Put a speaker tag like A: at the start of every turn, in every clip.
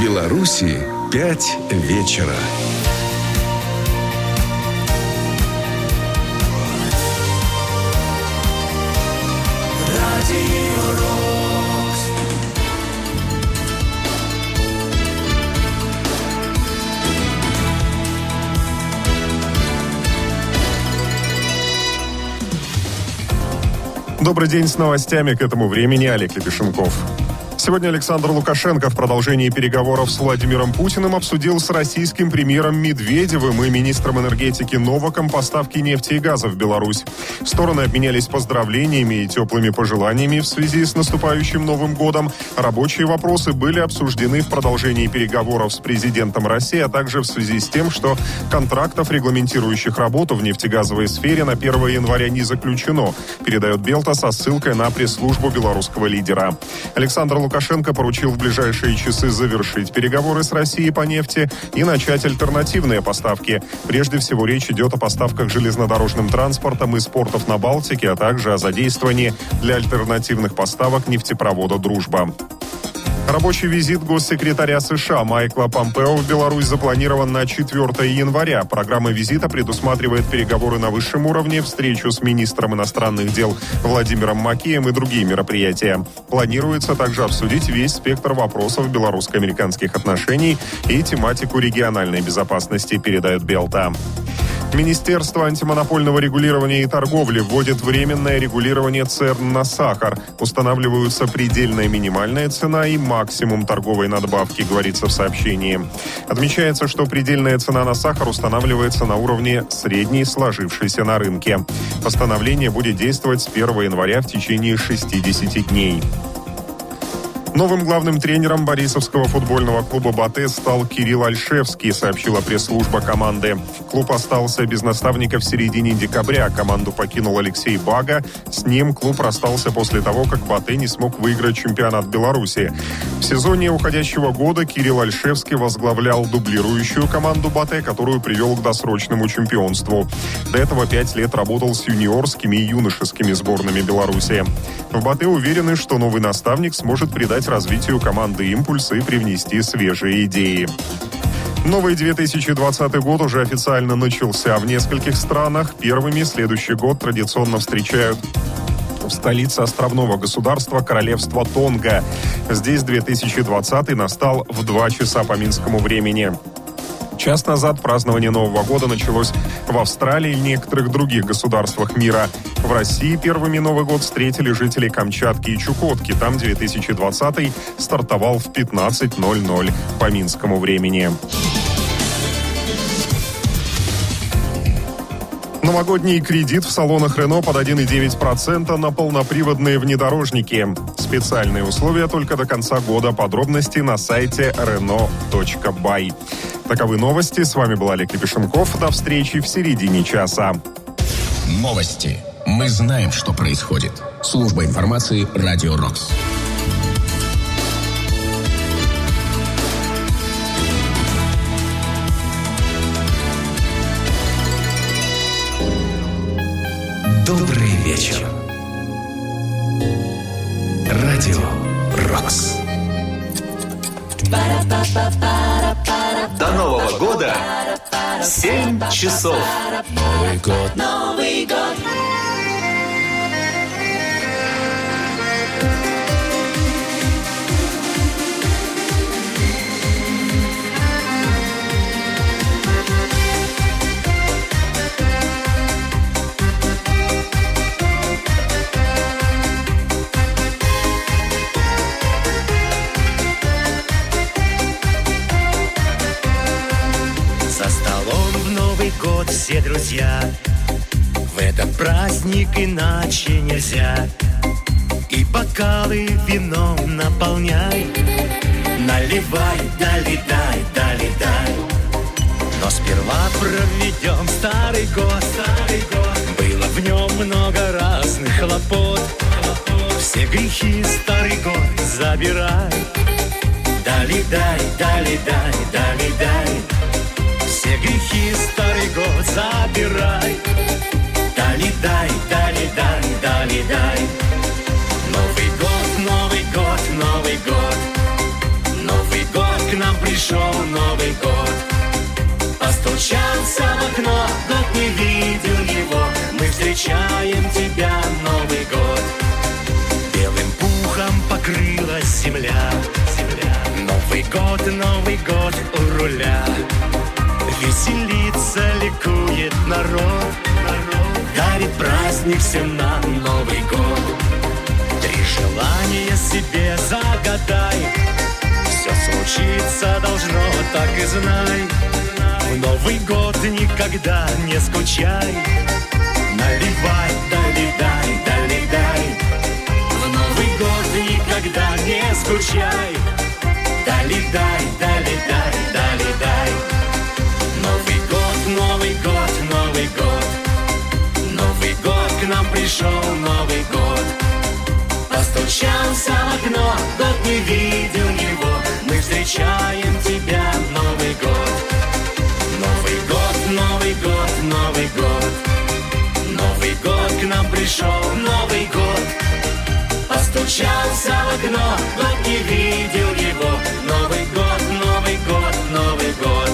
A: Беларуси 5 вечера.
B: Добрый день, с новостями к этому времени Олег Лепешенков. Сегодня Александр Лукашенко в продолжении переговоров с Владимиром Путиным обсудил с российским премьером Медведевым и министром энергетики Новаком поставки нефти и газа в Беларусь. Стороны обменялись поздравлениями и теплыми пожеланиями в связи с наступающим Новым годом. Рабочие вопросы были обсуждены в продолжении переговоров с президентом России, а также в связи с тем, что контрактов, регламентирующих работу в нефтегазовой сфере, на 1 января не заключено, передает Белта со ссылкой на пресс-службу белорусского лидера. Александр Лукашенко поручил в ближайшие часы завершить переговоры с Россией по нефти и начать альтернативные поставки. Прежде всего, речь идет о поставках железнодорожным транспортом из портов на Балтике, а также о задействовании для альтернативных поставок нефтепровода «Дружба». Рабочий визит госсекретаря США Майкла Помпео в Беларусь запланирован на 4 января. Программа визита предусматривает переговоры на высшем уровне, встречу с министром иностранных дел Владимиром Макеем и другие мероприятия. Планируется также обсудить весь спектр вопросов белорусско-американских отношений и тематику региональной безопасности, передает Белта. Министерство антимонопольного регулирования и торговли вводит временное регулирование цен на сахар. Устанавливаются предельная минимальная цена и максимум торговой надбавки, говорится в сообщении. Отмечается, что предельная цена на сахар устанавливается на уровне средней, сложившейся на рынке. Постановление будет действовать с 1 января в течение 60 дней. Новым главным тренером борисовского футбольного клуба «Батэ» стал Кирилл Альшевский, сообщила пресс-служба команды. Клуб остался без наставника в середине декабря. Команду покинул Алексей Бага. С ним клуб расстался после того, как «Батэ» не смог выиграть чемпионат Беларуси. В сезоне уходящего года Кирилл Альшевский возглавлял дублирующую команду «Батэ», которую привел к досрочному чемпионству. До этого 5 лет работал с юниорскими и юношескими сборными Беларуси. В «Батэ» уверены, что новый наставник сможет придать развитию команды импульс и привнести свежие идеи. Новый 2020 год уже официально начался в нескольких странах. Первыми следующий год традиционно встречают в столице островного государства Королевства Тонга. Здесь 2020 настал в 2 часа по минскому времени. Час назад празднование Нового года началось в Австралии и некоторых других государствах мира. В России первыми Новый год встретили жители Камчатки и Чукотки. Там 2020 стартовал в 15:00 по минскому времени. Новогодний кредит в салонах Рено под 1,9% на полноприводные внедорожники. Специальные условия только до конца года. Подробности на сайте renault.by. Таковы новости. С вами был Олег Лепешенков. До встречи в середине часа.
C: Новости. Мы знаем, что происходит. Служба информации «Радио Рокс».
A: Добрый вечер. Радио Рокс.
D: До Нового года 7 часов.
C: Новый год.
D: Новый год.
E: Год все друзья, в этот праздник иначе нельзя. И бокалы вином наполняй, наливай, долетай, долетай. Но сперва проведем старый год. Было в нем много разных хлопот. Все грехи старый год забирай. Долетай, долетай, долетай. Все грехи старый год забирай. Долетай, долетай, долетай. Новый год, Новый год, Новый год. Новый год к нам Постучался в окно, год не видел его. Мы встречаем тебя, Новый год. Белым пухом покрылась земля. Новый год у руля. Веселится, ликует народ. Дарит праздник всем нам Новый год. 3 желания себе загадай. Все случиться должно, так и знай. В Новый год никогда не скучай. Наливай, долетай, долетай. В Новый год никогда не скучай. Долетай, долетай, долетай. Новый год, Новый год, Новый год. Новый год к нам пришел, Новый год. Постучался в окно, год не видел его. Мы встречаем тебя, Новый год. Новый год, Новый год, Новый год. Новый год к нам пришел, Новый год. Постучался в окно, год не видел его. Новый год, Новый год, Новый год.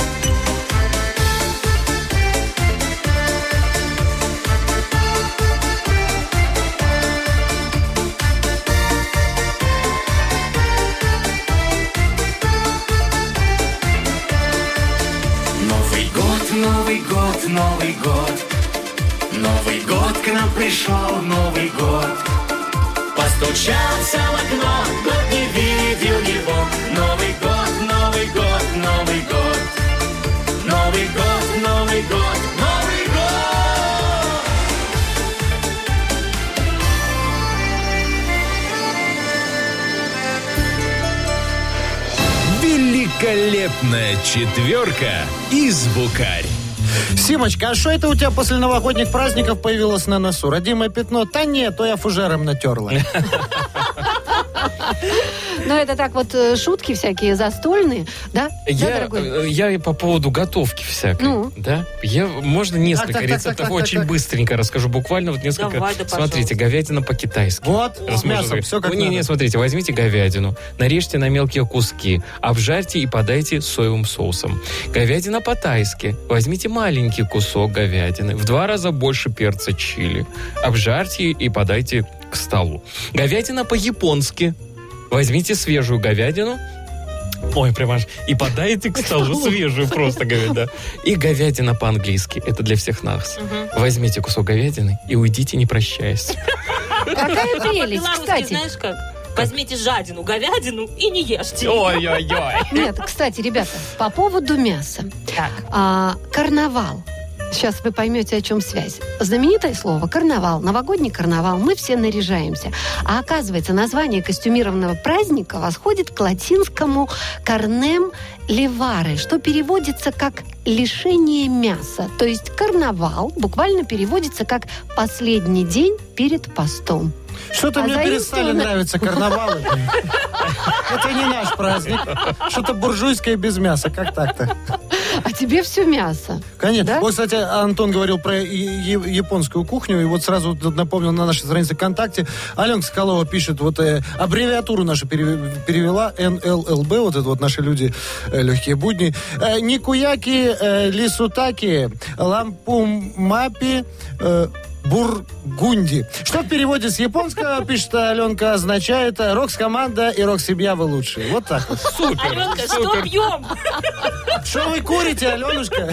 E: Новый год, Новый год. Новый год к нам пришел, Новый год. Постучался в окно, год не видел его. Новый год, Новый год, Новый год. Новый год, Новый год, Новый год.
A: Великолепная четверка из Букарь.
F: Симочка, а что это у тебя после новогодних праздников появилось на носу? Родимое пятно? Да нет, то я фужером натерла.
G: Ну, это так вот шутки всякие застольные, да?
H: Я по поводу готовки всякой, да? Можно несколько рецептов очень быстренько расскажу, буквально вот несколько.
I: Давай, да,
H: смотрите, говядина по-китайски.
F: Вот, с мясом, все как надо.
H: Не, смотрите, возьмите говядину, нарежьте на мелкие куски, обжарьте и подайте соевым соусом. Говядина по-тайски. Возьмите маленький кусок говядины, в 2 раза больше перца чили. Обжарьте и подайте к столу. Говядина по-японски. Возьмите свежую говядину, и подайте к столу свежую просто говядину. И говядина по-английски. Это для всех нас. Возьмите кусок говядины и уйдите, не прощаясь.
G: Какая прелесть, кстати.
I: Знаешь как? Возьмите жадину, говядину и не ешьте.
H: Ой-ой-ой.
G: Нет, кстати, ребята, по поводу мяса. Карнавал. Сейчас вы поймете, о чем связь. Знаменитое слово «карнавал», новогодний карнавал. Мы все наряжаемся. А оказывается, название костюмированного праздника восходит к латинскому «карнем леваре», что переводится как «лишение мяса». То есть карнавал буквально переводится как «последний день перед постом».
F: Что-то мне перестали нравиться карнавалы. Это не наш праздник. Что-то буржуйское без мяса. Как так-то?
G: А тебе все мясо.
F: Конечно.
G: Да?
F: Вот, кстати, Антон говорил про японскую кухню, и вот сразу напомнил на нашей странице ВКонтакте. Аленка Соколова пишет, вот аббревиатуру нашу перевела, НЛЛБ, вот это вот наши люди, легкие будни. Никуяки, Лисутаки, Лампумапи, Бургунди. Что в переводе с японского, пишет Аленка, означает «Рокс-команда» и «Рок-семья, вы лучшие». Вот так вот.
H: Супер.
I: Аленка, что пьем?
F: Что вы курите, Аленушка?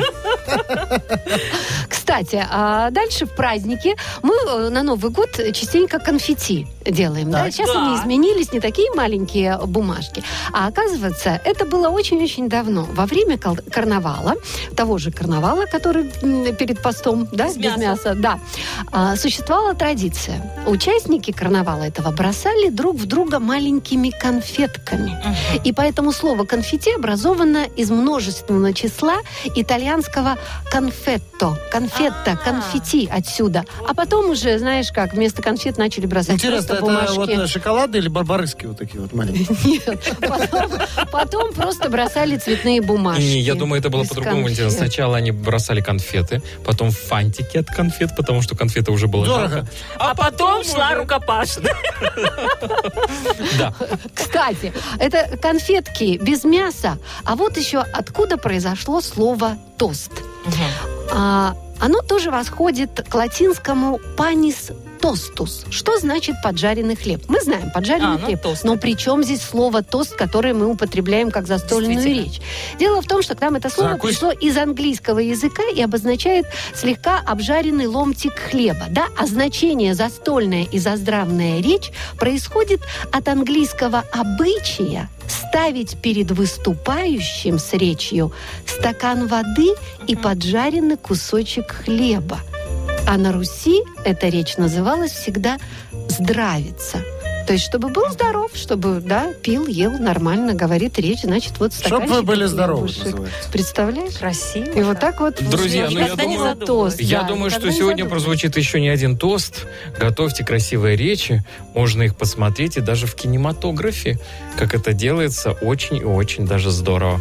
G: Кстати, а дальше в празднике мы на Новый год частенько конфетти делаем. Да? Сейчас они изменились, не такие маленькие бумажки. А оказывается, это было очень-очень давно. Во время карнавала, того же карнавала, который перед постом, да, без мяса, да, существовала традиция. Участники карнавала этого бросали друг в друга маленькими конфетками. И поэтому слово «конфетти» образовано из множественного числа итальянского «конфетто». Конфетта, конфетти отсюда. А потом уже, знаешь как, вместо конфет начали бросать
F: интересно,
G: просто бумажки.
F: Это вот шоколадные или барбарысские вот такие вот маленькие?
G: Нет. Потом просто бросали цветные бумажки.
H: Не, я думаю, это было по-другому. Сначала они бросали конфеты, потом фантики от конфет, потому что конфеты уже было
F: дорого.
I: А потом шла рукопашная.
H: Да.
G: Кстати, это конфетки без мяса. А вот еще откуда произошло слово тост. Оно тоже восходит к латинскому «панис тостус». Что значит поджаренный хлеб? Мы знаем поджаренный хлеб. Тост. Но при чем здесь слово «тост», которое мы употребляем как застольную речь? Дело в том, что к нам это слово пришло из английского языка и обозначает слегка обжаренный ломтик хлеба. Да? А значение «застольная» и «заздравная речь» происходит от английского обычая ставить перед выступающим с речью стакан воды и поджаренный кусочек хлеба. А на Руси эта речь называлась всегда «здравица». То есть, чтобы был здоров, чтобы, да, пил, ел, нормально, говорит речь, значит, вот стаканчик.
F: Чтобы вы были здоровы, называется.
G: Представляешь?
I: Красиво.
G: И вот так вот...
H: Друзья, я думаю, что сегодня прозвучит еще не один тост. Готовьте красивые речи. Можно их посмотреть и даже в кинематографе. Как это делается, очень и очень даже здорово.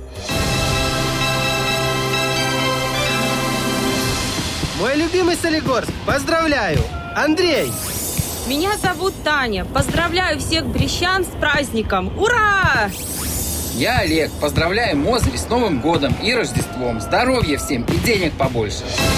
J: Мой любимый Солигорск, поздравляю! Андрей!
K: Меня зовут Таня. Поздравляю всех брещан с праздником. Ура!
L: Я Олег. Поздравляю Мозырь с Новым годом и Рождеством. Здоровья всем и денег побольше.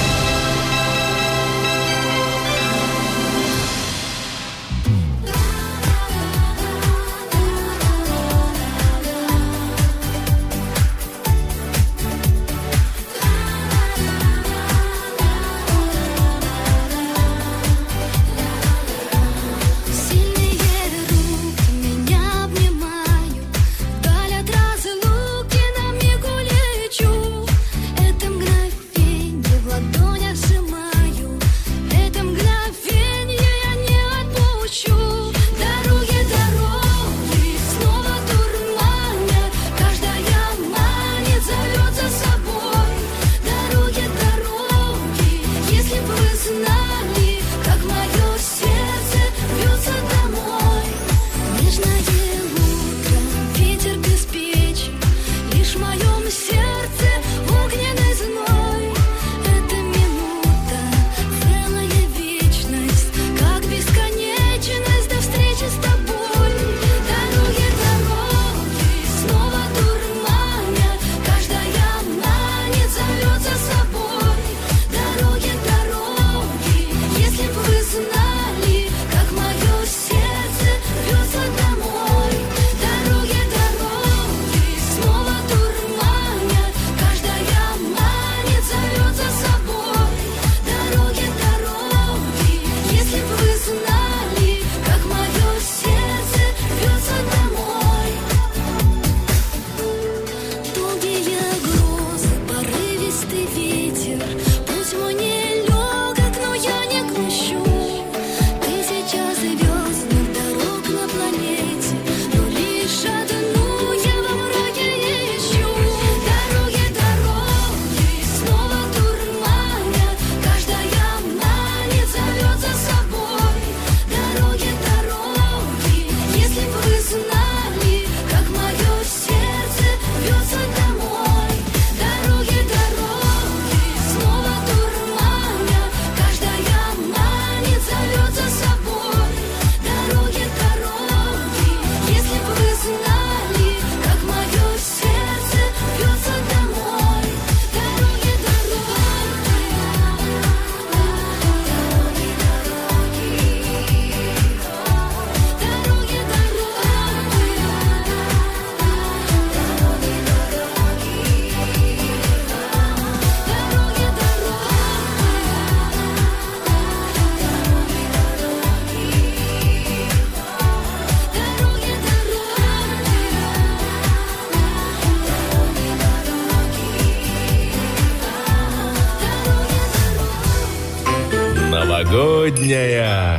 A: Новогодняя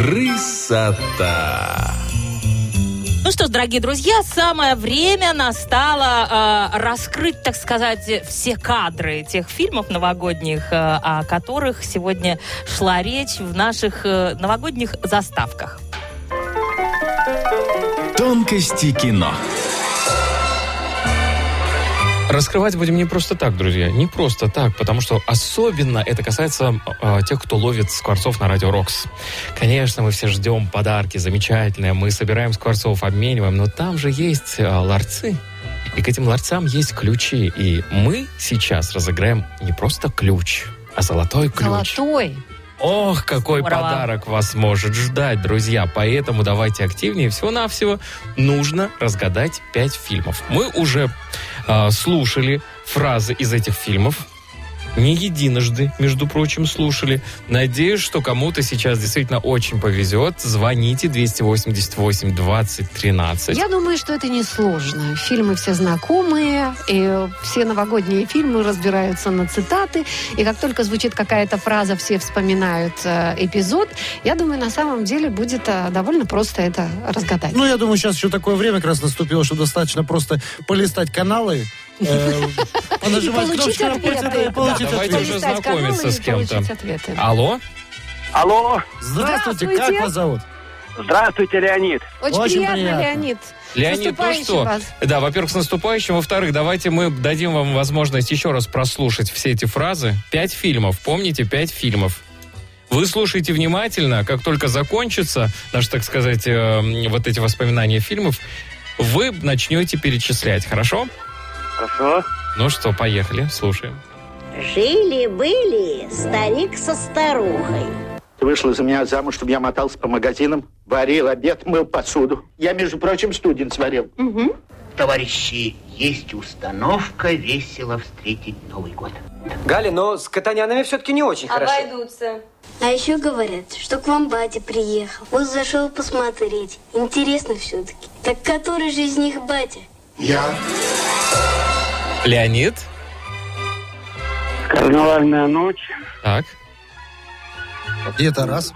A: красота.
I: Ну что ж, дорогие друзья, самое время настало раскрыть, так сказать, все кадры тех фильмов новогодних, о которых сегодня шла речь в наших новогодних заставках.
A: Тонкости кино.
H: Раскрывать будем не просто так, друзья, не просто так, потому что особенно это касается тех, кто ловит скворцов на Радио Рокс. Конечно, мы все ждем подарки замечательные, мы собираем скворцов, обмениваем, но там же есть ларцы. И к этим ларцам есть ключи. И мы сейчас разыграем не просто ключ, а золотой ключ.
G: Золотой.
H: Ох, какой
I: Здорово.
H: подарок вас может ждать, друзья. Поэтому давайте активнее. Всего-навсего нужно разгадать 5 фильмов. Мы уже слушали фразы из этих фильмов. Не единожды, между прочим, слушали. Надеюсь, что кому-то сейчас действительно очень повезет. Звоните 288-2013.
G: Я думаю, что это несложно. Фильмы все знакомые, и все новогодние фильмы разбираются на цитаты. И как только звучит какая-то фраза, все вспоминают эпизод. Я думаю, на самом деле будет довольно просто это разгадать.
F: Ну, я думаю, сейчас еще такое время как раз наступило, что достаточно просто полистать каналы, понажимать кнопочки напротив и получить
H: Давайте
F: ответ.
H: уже знакомиться с кем-то. Алло?
M: Алло.
F: Здравствуйте, как вас зовут?
M: Здравствуйте, Леонид.
G: Очень приятно, Леонид.
H: Леонид, ну что?
G: Вас.
H: Да, во-первых, с наступающим. Во-вторых, давайте мы дадим вам возможность еще раз прослушать все эти фразы. 5 фильмов. Помните, 5 фильмов. Вы слушаете внимательно. Как только закончится, наши, так сказать, вот эти воспоминания фильмов, вы начнете перечислять. Хорошо?
M: Хорошо.
H: Ну что, поехали, слушаем.
N: Жили-были старик со старухой.
O: Ты вышла за меня замуж, чтобы я мотался по магазинам, варил обед, мыл посуду. Я, между прочим, студент сварил.
N: Угу.
P: Товарищи, есть установка весело встретить Новый год.
Q: Галя, но с катанянами все-таки не очень хорошо.
R: Обойдутся. А еще говорят, что к вам батя приехал. Вот зашел посмотреть. Интересно все-таки. Так который же из них батя?
O: Я.
H: Леонид?
M: Карнавальная ночь.
H: Так.
F: И это раз.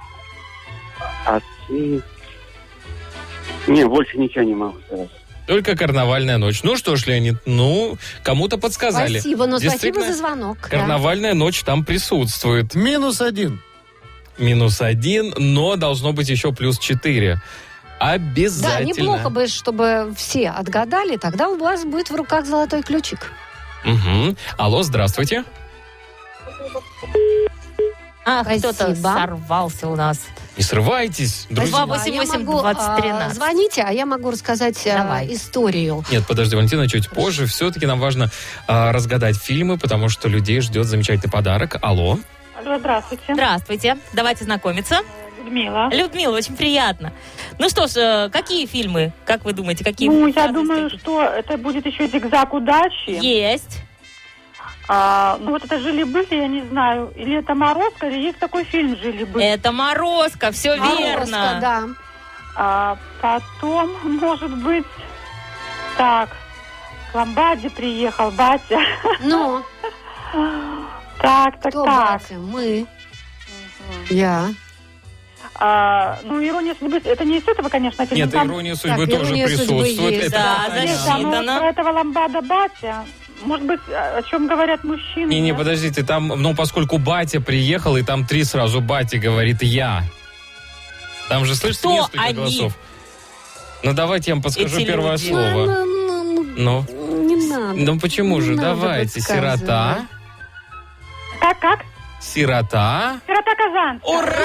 M: Не, больше ничего не могу сказать.
H: Только карнавальная ночь. Ну что ж, Леонид, кому-то подсказали.
G: Спасибо, но спасибо за звонок.
H: Карнавальная ночь там присутствует.
F: -1.
H: -1, но должно быть еще +4. Обязательно.
G: Да, неплохо бы, чтобы все отгадали, тогда у вас будет в руках золотой ключик.
H: Угу. Алло, здравствуйте.
I: Кто-то сорвался у нас.
H: Не срывайтесь, друзья.
I: 288-2013.
G: Звоните, а я могу рассказать историю.
H: Нет, подожди, Валентина, чуть позже. Все-таки нам важно разгадать фильмы, потому что людей ждет замечательный подарок. Алло.
S: Алло, здравствуйте.
I: Здравствуйте. Давайте знакомиться.
S: Людмила.
I: Людмила, очень приятно. Ну что ж, какие фильмы, как вы думаете, какие?
S: Ну, я думаю, что это будет еще «Зигзаг удачи».
I: Есть.
S: Ну, вот это «Жили-были», я не знаю. Или это «Морозко», или есть такой фильм «Жили-были».
I: Это «Морозко», все верно.
S: Да. Потом, может быть, так, к Ламбаде приехал батя.
G: Ну?
S: Так.
G: Кто батя? Мы. Я.
S: Ну, «Ирония судьбы», это не из этого, конечно, фильма.
H: Нет, «Ирония судьбы» тоже присутствует.
I: Да, засчитано.
S: Про этого Ламбада батя. Может быть, о чем говорят мужчины?
H: Не, подождите, там, поскольку батя приехал, и там 3 сразу батя говорит «я». Там же, слышите, несколько голосов. Ну, давайте я вам подскажу первое слово. Ну?
G: Не надо.
H: Ну, почему же? Давайте. Сирота.
S: Как?
H: Сирота.
S: Сирота Казанская.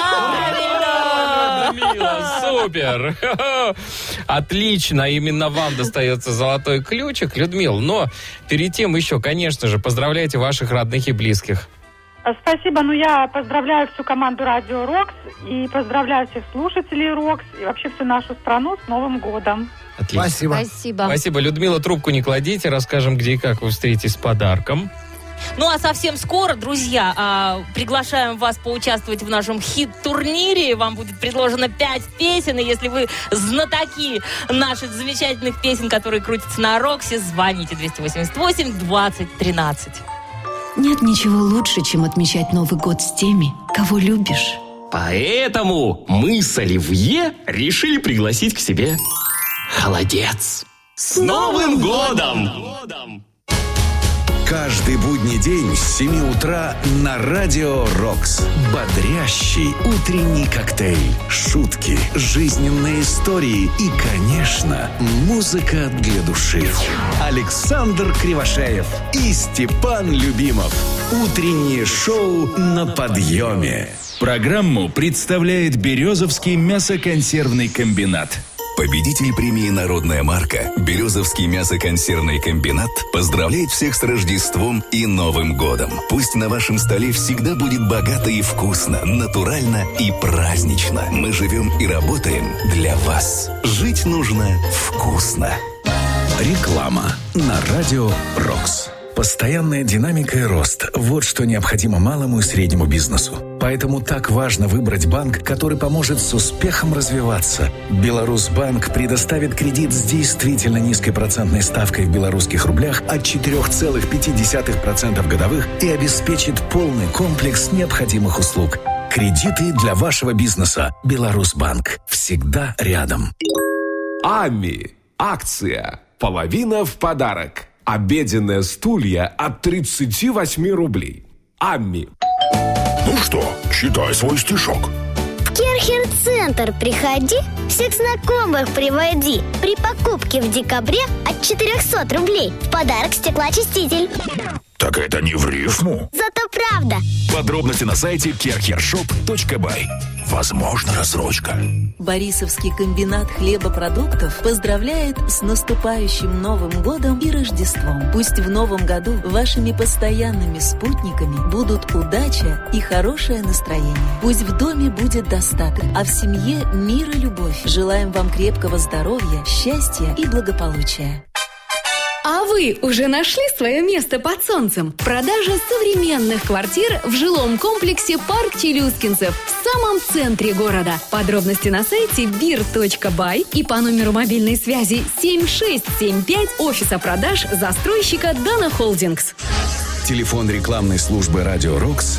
H: Ура! Людмила, супер! Отлично, именно вам достается золотой ключик, Людмила. Но перед тем еще, конечно же, поздравляйте ваших родных и близких.
S: Спасибо. Я поздравляю всю команду Радио Рокс и поздравляю всех слушателей Рокс и вообще всю нашу страну с Новым годом.
H: Отлично. Спасибо. Людмила, трубку не кладите, расскажем, где и как вы встретитесь с подарком.
I: Ну, а совсем скоро, друзья, приглашаем вас поучаствовать в нашем хит-турнире. Вам будет предложено 5 песен, и если вы знатоки наших замечательных песен, которые крутятся на Роксе, звоните 288-2013.
T: Нет ничего лучше, чем отмечать Новый год с теми, кого любишь.
U: Поэтому мы с Оливье решили пригласить к себе холодец. С Новым годом!
A: Каждый будний день с 7 утра на Радио Рокс. Бодрящий утренний коктейль, шутки, жизненные истории и, конечно, музыка для души. Александр Кривошеев и Степан Любимов. Утреннее шоу на подъеме.
V: Программу представляет Березовский мясоконсервный комбинат.
A: Победитель премии «Народная марка» Березовский мясоконсервный комбинат поздравляет всех с Рождеством и Новым годом. Пусть на вашем столе всегда будет богато и вкусно, натурально и празднично. Мы живем и работаем для вас. Жить нужно вкусно.
B: Реклама на Радио Рокс. Постоянная динамика и рост – вот что необходимо малому и среднему бизнесу. Поэтому так важно выбрать банк, который поможет с успехом развиваться. Беларусьбанк предоставит кредит с действительно низкой процентной ставкой в белорусских рублях от 4,5% годовых и обеспечит полный комплекс необходимых услуг. Кредиты для вашего бизнеса. Беларусьбанк. Всегда рядом.
V: АМИ. Акция. Половина в подарок. Обеденные стулья от 38 рублей. АМИ.
W: Ну что, читай свой стишок.
R: В Керхер-центр приходи, всех знакомых приводи. При покупке в декабре от 400 рублей в подарок стеклоочиститель.
W: Так это не в рифму.
R: Зато правда.
W: Подробности на сайте kerhershop.by. Возможно, рассрочка.
X: Борисовский комбинат хлебопродуктов поздравляет с наступающим Новым годом и Рождеством. Пусть в Новом году вашими постоянными спутниками будут удача и хорошее настроение. Пусть в доме будет достаток, а в семье мир и любовь. Желаем вам крепкого здоровья, счастья и благополучия.
T: А вы уже нашли свое место под солнцем? Продажа современных квартир в жилом комплексе «Парк Челюскинцев» в самом центре города. Подробности на сайте bir.by и по номеру мобильной связи 7675 офиса продаж застройщика «Дана Холдингс».
B: Телефон рекламной службы «Радио Рокс»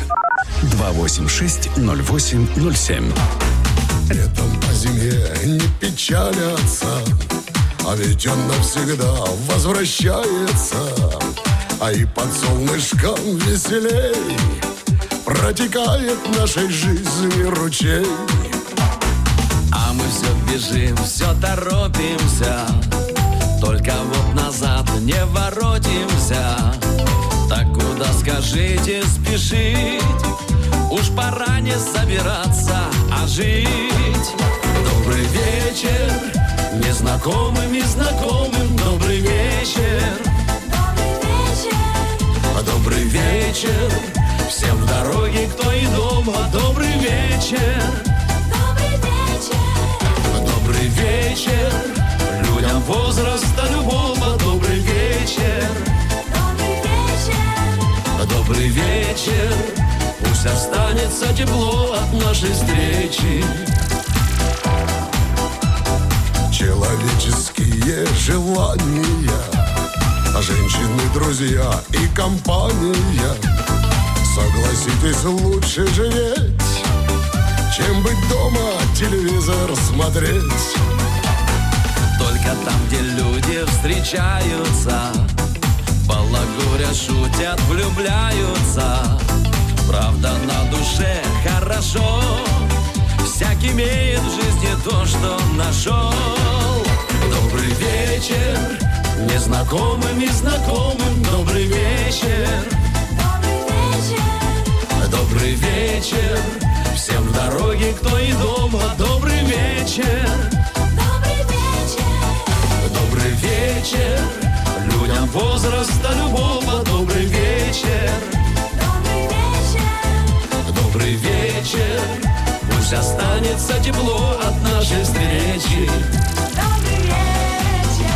B: 286-08-07.
Y: Летом по зиме не печалятся, а ведь он навсегда возвращается. А и под солнышком веселей протекает в нашей жизни ручей.
E: А мы все бежим, все торопимся, только вот назад не воротимся. Так куда, скажите, спешить? Уж пора не собираться, а жить. Добрый вечер незнакомым и знакомым, добрый вечер. Добрый вечер всем в дороге, кто и дома, добрый вечер. Добрый вечер людям возраста любого, добрый вечер. Добрый вечер, пусть останется тепло от нашей встречи.
Y: Человеческие желания, женщины, друзья и компания. Согласитесь, лучше живеть, чем быть дома, телевизор смотреть.
E: Только там, где люди встречаются, балагурят, шутят, влюбляются. Правда, на душе хорошо, всякий имеет в жизни то, что нашел. Добрый вечер незнакомым и знакомым, добрый вечер. Добрый вечер всем в дороге, кто и дома, добрый вечер. Добрый вечер людям возраста любого, добрый вечер. Добрый вечер, пусть останется тепло от нашей встречи. Добрый вечер.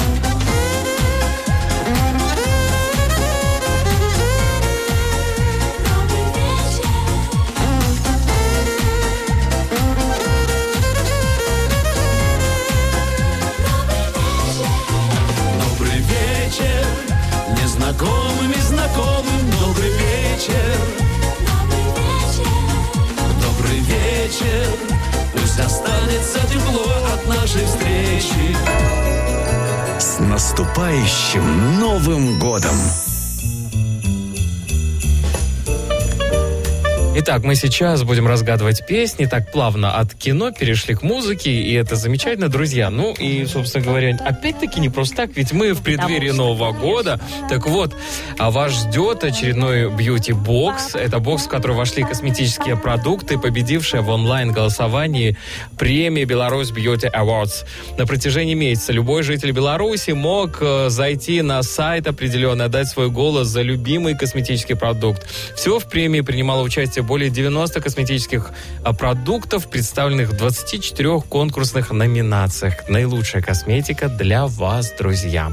E: Добрый вечер незнакомым и знакомым, добрый вечер. Добрый вечер, пусть останется тепло от нашей встречи.
B: С наступающим Новым годом!
H: Итак, мы сейчас будем разгадывать песни. Так плавно от кино перешли к музыке, и это замечательно, друзья. Ну и, собственно говоря, опять-таки не просто так, ведь мы в преддверии Нового года. Так вот, вас ждет очередной бьюти-бокс. Это бокс, в который вошли косметические продукты, победившие в онлайн-голосовании премии Беларусь Beauty Awards. На протяжении месяца любой житель Беларуси мог зайти на сайт определенный, отдать свой голос за любимый косметический продукт. Всего в премии принимало участие более 90 косметических продуктов, представленных в 24 конкурсных номинациях. Наилучшая косметика для вас, друзья.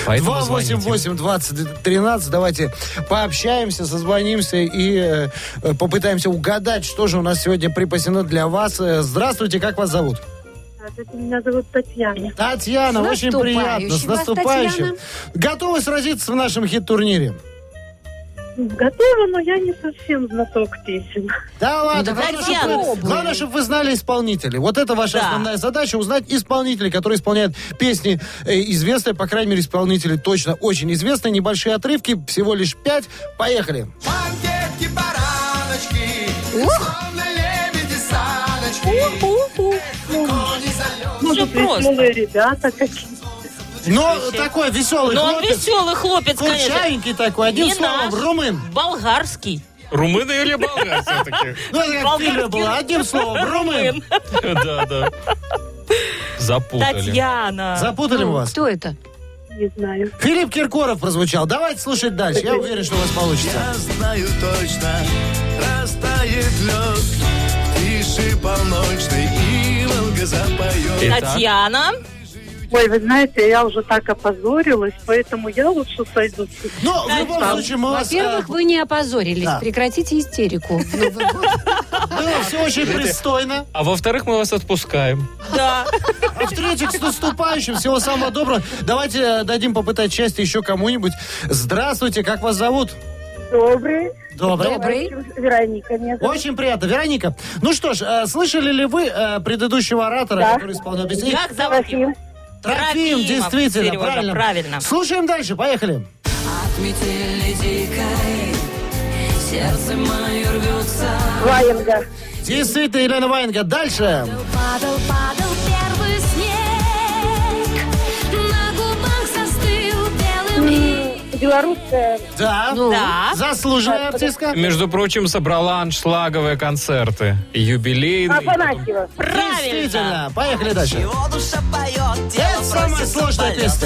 F: 288-2013. Давайте пообщаемся, созвонимся и попытаемся угадать, что же у нас сегодня припасено для вас. Здравствуйте, как вас зовут?
C: Меня зовут Татьяна.
F: Татьяна, очень приятно. С наступающим. Готовы сразиться в нашем хит-турнире?
C: Готова, но я не совсем знаток песен.
F: Да ладно, главное, чтобы вы знали исполнителей. Вот это ваша основная задача, узнать исполнителей, которые исполняют песни известные, по крайней мере, исполнители точно очень известные. Небольшие отрывки, всего лишь 5. Поехали.
E: Панкетки-бараночки, словно лебеди-саночки.
C: Может, веселые ребята какие-то.
F: Но такой веселый хлопец.
I: Но он веселый хлопец, конечно.
F: Курчавенький такой, одним словом, румын.
I: Болгарский.
H: Румын или болгар все-таки?
F: Ну, это как в фильме было, одним словом, румын.
H: Да. Запутали.
I: Татьяна.
F: Запутали мы вас?
G: Кто это?
C: Не знаю.
F: Филипп Киркоров прозвучал. Давайте слушать дальше. Я уверен, что у вас получится.
E: Я знаю точно, растает лед, тише полночной, и Волга запоет.
I: Татьяна.
C: Ой, вы знаете, я уже так опозорилась, поэтому я лучше сойду.
F: Но в любом случае мы вас...
G: Во-первых, вы не опозорились.
F: Да.
G: Прекратите истерику.
F: Все очень пристойно.
H: А во-вторых, мы вас отпускаем.
I: Да.
F: А в-третьих, с наступающим. Всего самого доброго. Давайте дадим попытать счастье еще кому-нибудь. Здравствуйте, как вас зовут?
C: Добрый.
F: Добрый.
C: Вероника меня зовут.
F: Очень приятно. Вероника, ну что ж, слышали ли вы предыдущего оратора, который исполнял песню?
I: Как зовут его?
F: Трофим, действительно,
I: Сережа, правильно.
F: Слушаем дальше, поехали.
E: От метели дикой сердце мое рвется.
C: Ваенга.
F: Действительно, Елена Ваенга. Дальше.
E: Падал первый снег, на губах застыл белым.
C: Белорусская.
F: Да.
I: Да.
F: Заслуженная артистка.
H: Между прочим, собрала аншлаговые концерты. Юбилейные.
C: Афанасьева.
F: Действительно. Поехали дальше.
E: Душа поет,
F: Это самая сложная песня.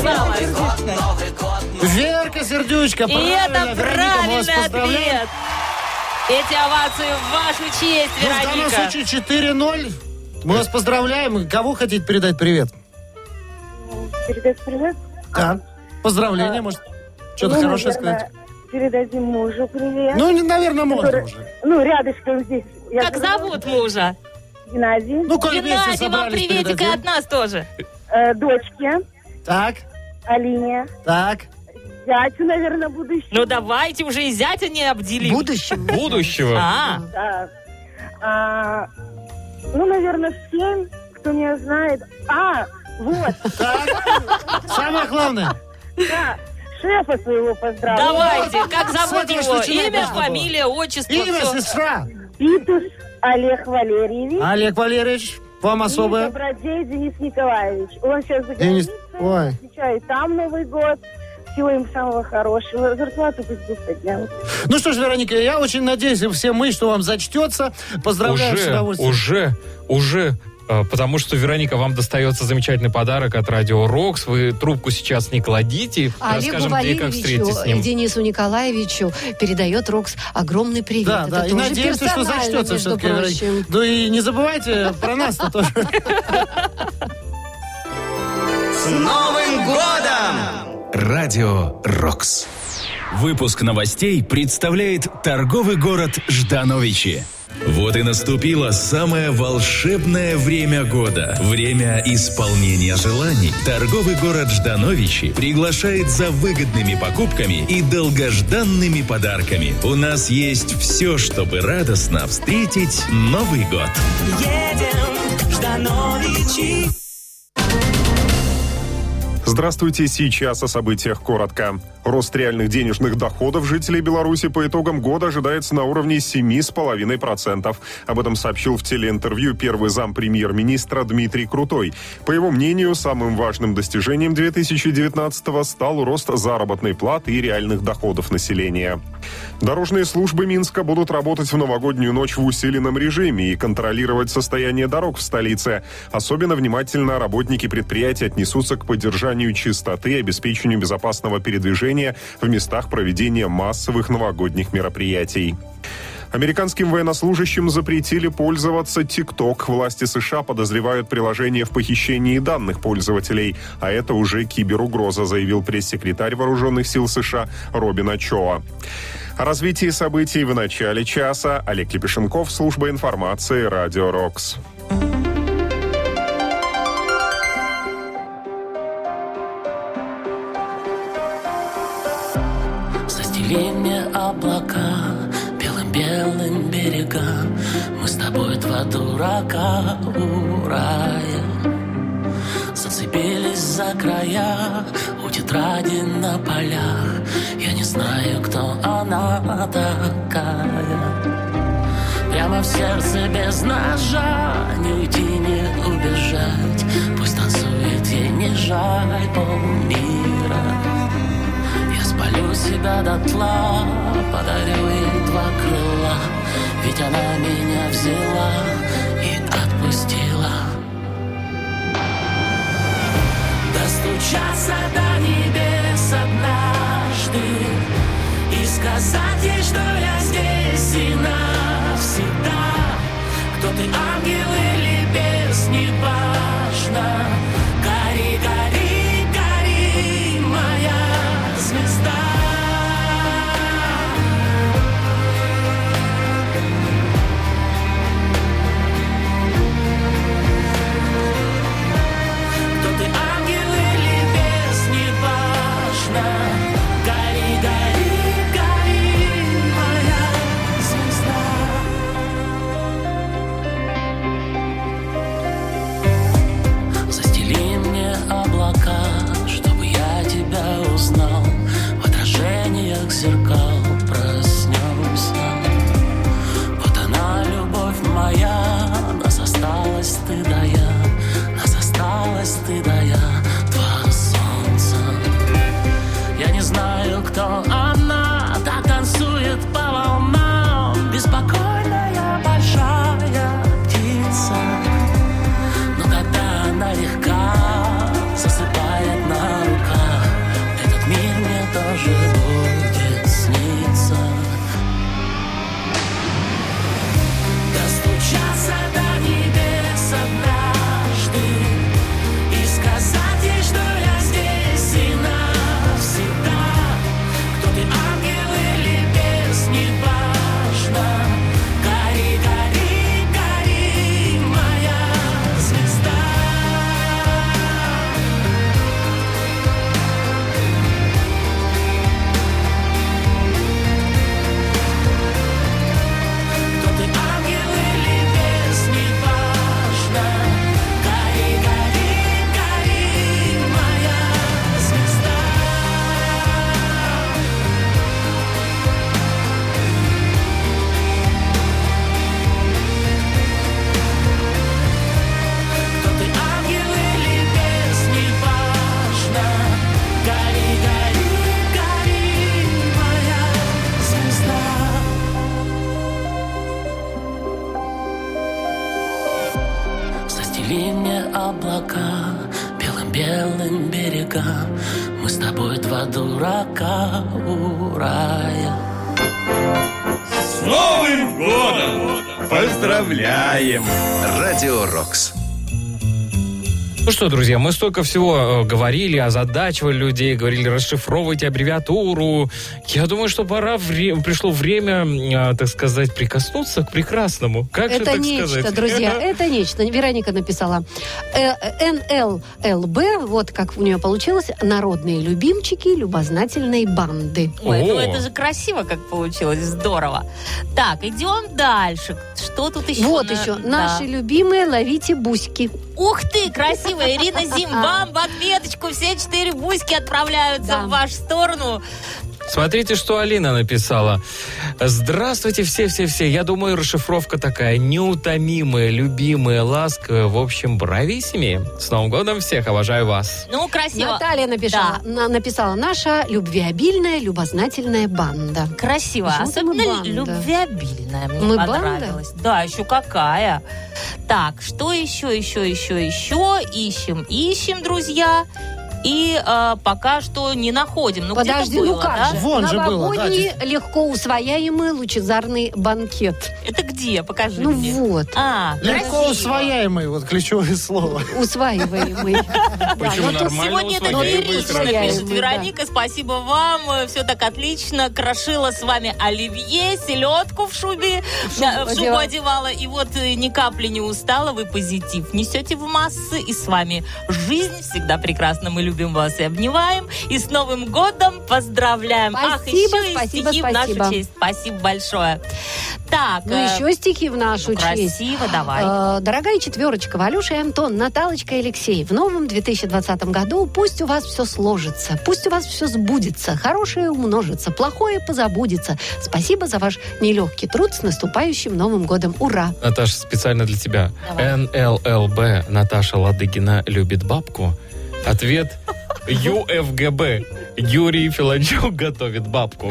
F: Верка Сердючка.
I: И это правильный
F: поздравляем.
I: ответ. Эти овации в вашу честь,
F: Ну, в данном
I: Вероника.
F: случае 4-0. Мы вас поздравляем. Кого хотите передать привет?
C: Передать привет?
F: Да. Поздравления, может, что-то хорошее сказать.
C: Передадим мужу привет.
F: Ну, наверное, можно уже.
C: Ну, рядышком здесь.
I: Как зовут мужа?
C: Геннадий.
F: Ну, коль вместе
I: Геннадий, вам
F: собрались,
I: приветик и
F: передадим.
I: от нас тоже.
C: Дочке.
F: Так,
C: Алине.
F: так.
C: Зятю, наверное, будущему.
I: Ну, давайте уже и зятя не обделим.
H: Будущего.
C: Да. Ну, наверное, всем, кто меня знает. Вот.
F: Так. Самое главное.
C: Да. Шефа своего поздравляю.
I: Давайте, как
F: С
I: зовут
F: этого
I: его?
F: начинать
I: Имя,
F: нужно было.
I: фамилия, отчество.
F: Имя,
I: всё.
F: сестра.
C: Питус Олег Валерьевич.
F: Олег Валерьевич, вам особое.
C: И добродей Денис Николаевич. Он сейчас за
F: Денис,
C: границей,
F: ой.
C: встречает там Новый год. Всего им самого хорошего. Зарплату пусть Бог поднял.
F: Ну что ж, Вероника, я очень надеюсь, и все мы, что вам зачтется. Поздравляю с удовольствием.
H: Уже. Потому что, Вероника, вам достается замечательный подарок от Радио Рокс. Вы трубку сейчас не кладите.
G: Олегу
H: Расскажем, где и как встретиться с
G: Валерьевичу
H: ним.
G: и Денису Николаевичу передает Рокс огромный привет.
F: Да,
G: Это
F: да, и
G: тоже
F: надеемся, что
G: персонально,
F: зачтется
G: между
F: все-таки.
G: прочим.
F: Ну и не забывайте про нас-то тоже.
E: С Новым годом!
B: Радио Рокс.
W: Выпуск новостей представляет торговый город Ждановичи.
A: Вот и наступило самое волшебное время года. Время исполнения желаний. Торговый город Ждановичи приглашает за выгодными покупками и долгожданными подарками. У нас есть все, чтобы радостно встретить Новый год.
E: Едем в Ждановичи.
D: Здравствуйте, сейчас о событиях коротко. Рост реальных денежных доходов жителей Беларуси по итогам года ожидается на уровне 7,5%. Об этом сообщил в телеинтервью первый зампремьер-министра Дмитрий Крутой. По его мнению, самым важным достижением 2019-го стал рост заработной платы и реальных доходов населения. Дорожные службы Минска будут работать в новогоднюю ночь в усиленном режиме и контролировать состояние дорог в столице. Особенно внимательно работники предприятия отнесутся к поддержанию чистоты и обеспечению безопасного передвижения в местах проведения массовых новогодних мероприятий. Американским военнослужащим запретили пользоваться TikTok. Власти США подозревают приложение в похищении данных пользователей. А это уже киберугроза, заявил пресс-секретарь Вооруженных сил США Робин Ачоа. О развитии событий в начале часа. Олег Лепешенков, служба информации, Радио Рокс.
E: Застели мне облака белым берега. Мы с тобой два дурака у рая. Зацепились за края у тетради на полях. Я не знаю, кто она такая. Прямо в сердце без ножа. Не уйти, не убежать. Пусть танцует, ей не жаль полмира. Я спалю себя дотла, подарю ей два крыла. Ведь она меня взяла и отпустила. Достучаться до небес однажды и сказать ей, что я здесь и навсегда. Кто ты, ангел или бес, не важно. Гори, гори, гори, моя звезда. Зеркал проснемся. Вот она, любовь моя. Нас осталось ты да я. Нас осталось ты да я. Два солнца. Я не знаю, кто она. Так танцует по волнам. Беспокойная большая птица. Но когда она легка, засыпает на руках, этот мир мне тоже будет снится. Достучаться до небес однажды и сказать ей, что я здесь и навсегда. Кто ты, ангел или бес, не важно. Гори, гори, гори, моя звезда. Облака белым берега. Мы с тобой два дурака у рая.
W: С Новым годом! Поздравляем!
B: Радио Рокс.
H: Ну что, друзья, мы столько всего говорили, озадачивали людей, говорили, расшифровывайте аббревиатуру. Я думаю, что пришло время, так сказать, прикоснуться к прекрасному. Как
G: это
H: же так
G: нечто,
H: сказать?
G: Друзья, это нечто. Вероника написала. НЛЛБ, вот как у нее получилось, народные любимчики любознательной банды.
I: Ой, ну это же красиво, как получилось, здорово. Так, идем дальше. Что тут еще?
G: Вот еще. Наши любимые ловите буськи.
I: Ух ты, красиво Спасибо, Ирина Зим. Вам в ответочку все 4 буськи отправляются в вашу сторону.
H: Смотрите, что Алина написала. Здравствуйте все-все-все. Я думаю, расшифровка такая. Неутомимая, любимая, ласковая. В общем, брависсими. С Новым годом всех. Обожаю вас.
I: Ну, красиво.
G: Наталья написала. Наша любвеобильная, любознательная банда.
I: Красиво. Особенно любвеобильная. Мне понравилось. Да, еще какая. Так, что еще? Ищем, друзья. И пока что не находим. Ну,
G: подожди,
I: было,
G: ну как
I: да?
G: же?
F: Вон же было,
G: новогодний, легко усвояемый лучезарный банкет.
I: Это где? Покажи
G: ну
I: мне.
G: Вот.
F: Легко усвояемый, вот ключевое слово.
G: Усваиваемый.
H: Почему нормально
I: сегодня это феерично, пишет Вероника. Спасибо вам. Все так отлично. Крошила с вами оливье, селедку в шубу одевала. И вот ни капли не устала. Вы позитив несете в массы. И с вами жизнь всегда прекрасна. Мы любим вас и обнимаем. И с Новым годом поздравляем.
G: Спасибо,
I: еще и стихи в нашу честь. Спасибо большое. Так.
G: Ну, еще стихи в нашу честь.
I: Красиво, давай.
G: Дорогая четверочка, Валюша и Антон, Наталочка и Алексей, в новом 2020 году пусть у вас все сложится, пусть у вас все сбудется, хорошее умножится, плохое позабудется. Спасибо за ваш нелегкий труд. С наступающим Новым годом. Ура!
H: Наташа, специально для тебя. НЛЛБ Наташа Ладыгина любит бабку. Ответ ЮФГБ. Юрий Филончук готовит бабку.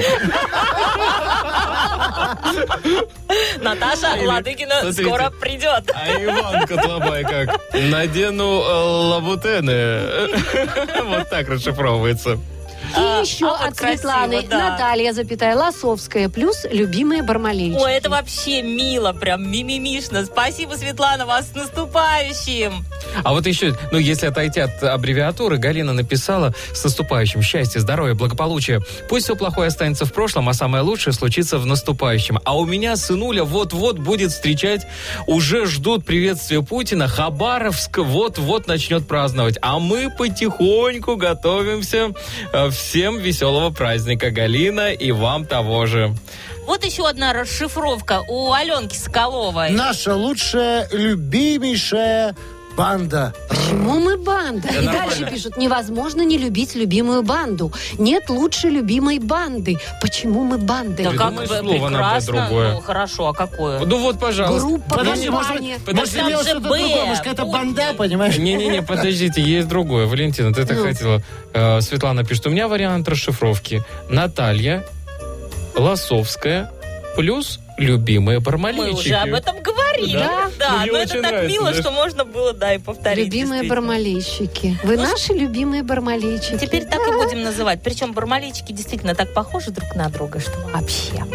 I: Наташа Ладыгина скоро придет.
H: А Иван Котлобай как? Надену лабутены. Вот так расшифровывается.
G: И еще от Светланы. Наталья, Лосовская, плюс любимые бармалейчики.
I: Ой, это вообще мило, прям мимимишно. Спасибо, Светлана, вас с наступающим.
H: А вот еще, если отойти от аббревиатуры, Галина написала: с наступающим. Счастья, здоровья, благополучия. Пусть все плохое останется в прошлом, а самое лучшее случится в наступающем. А у меня сынуля вот-вот будет встречать, уже ждут приветствия Путина. Хабаровск вот-вот начнет праздновать. А мы потихоньку готовимся. Всем веселого праздника, Галина, и вам того же.
I: Вот еще одна расшифровка у Аленки Соколовой.
F: Наша лучшая, любимейшая банда.
G: Почему мы банда? И дальше пишут: невозможно не любить любимую банду. Нет лучше любимой банды. Почему мы банда?
I: Да как бы прекрасно. Ну, хорошо, а какое?
H: Ну вот, пожалуйста.
G: Группа названия.
F: Может, что-то другое, может, какая-то банда, понимаешь?
H: Не-не-не, подождите, есть другое. Валентина, ты так хотела. Светлана пишет: у меня вариант расшифровки. Наталья Лосовская плюс любимые бармалейчики.
I: Мы уже об этом говорили. Да, но это так мило, что можно было, и повторить.
G: Любимые бармалейчики. Вы наши любимые бармалейчики.
I: Теперь так и будем называть. Причем бармалейчики действительно так похожи друг на друга, что вообще.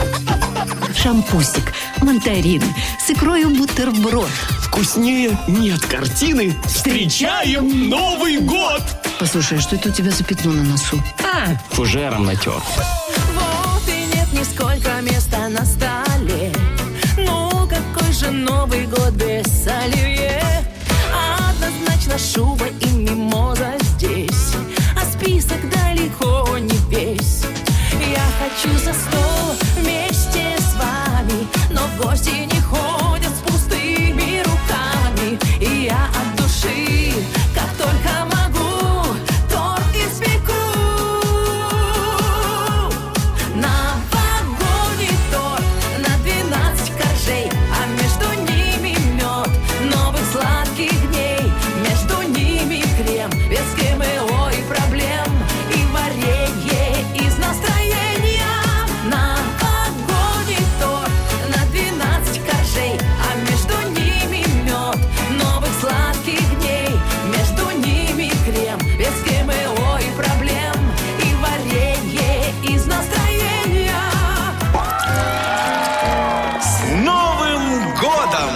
J: Шампусик, мандарин, с икрою бутерброд.
U: Вкуснее нет картины. Встречаем Новый год!
J: Послушай, а что это у тебя за пятно на носу?
U: Фужером натер.
E: Вот и нет нисколько места на столе. Ну, какой же Новый год без оливье? Однозначно шуба и мимоза здесь, а список далеко не весь. Я хочу за стол вместе с вами, но гости не ходят с пустыми руками. И я от души, как только могу, торт испеку. Новогодний торт на 12 коржей, а между ними мед новых сладких дней. Между ними крем без ГМО и проблем, и варенье из настроения. Новогодний торт на 12 коржей, а между ними мед новых сладких дней. Между ними крем без ГМО и проблем, и варенье из настроения.
W: С Новым годом!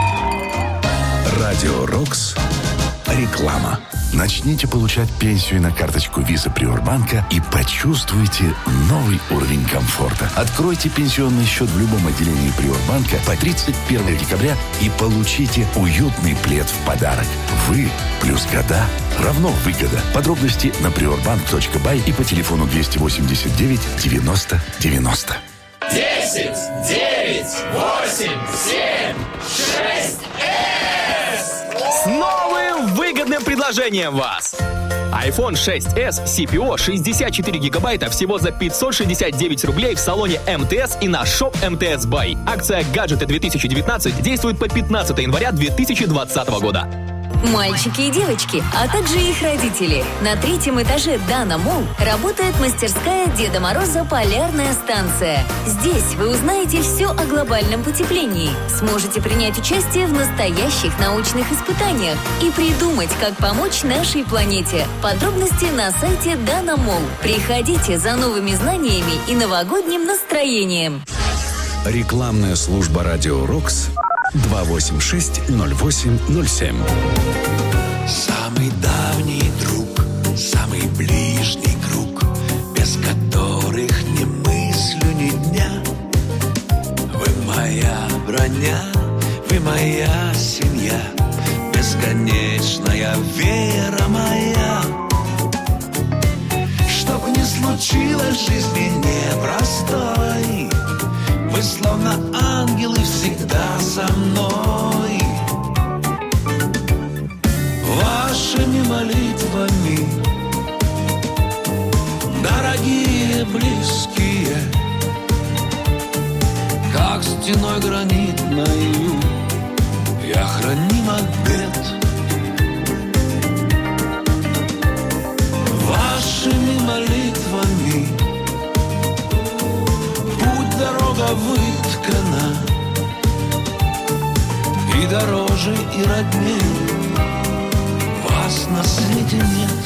B: Радио Рокс. Реклама.
A: Начните получать пенсию на карточку Visa Приорбанка и почувствуйте новый уровень комфорта. Откройте пенсионный счет в любом отделении Приорбанка по 31 декабря и получите уютный плед в подарок. Вы плюс года равно выгода. Подробности на priorbank.by и по телефону 289 90 90.
E: 10, 9, 8, 7, 6,
U: С новым выгодным
K: выгодным предложением вас. iPhone 6s CPO 64 гигабайта всего за 569 рублей в салоне МТС и на Shop МТС Buy. Акция «Гаджеты 2019» действует по 15 января 2020 года.
T: Мальчики и девочки, а также их родители. На 3-м этаже Дана Молл работает мастерская Деда Мороза «Полярная станция». Здесь вы узнаете все о глобальном потеплении, сможете принять участие в настоящих научных испытаниях и придумать, как помочь нашей планете. Подробности на сайте Дана Молл. Приходите за новыми знаниями и новогодним настроением.
B: Рекламная служба «Радио Рокс» 286-08-07.
E: Самый давний друг, самый ближний круг, без которых не мыслю ни дня. Вы моя броня, вы моя семья, бесконечная вера моя. Что бы ни случилось в жизни непростой, вы словно ангелы всегда со мной. Вашими молитвами, дорогие близкие, как стеной гранитною, я храним от бед. Вашими молитвами дорога выткана, и дороже, и родней вас на свете нет.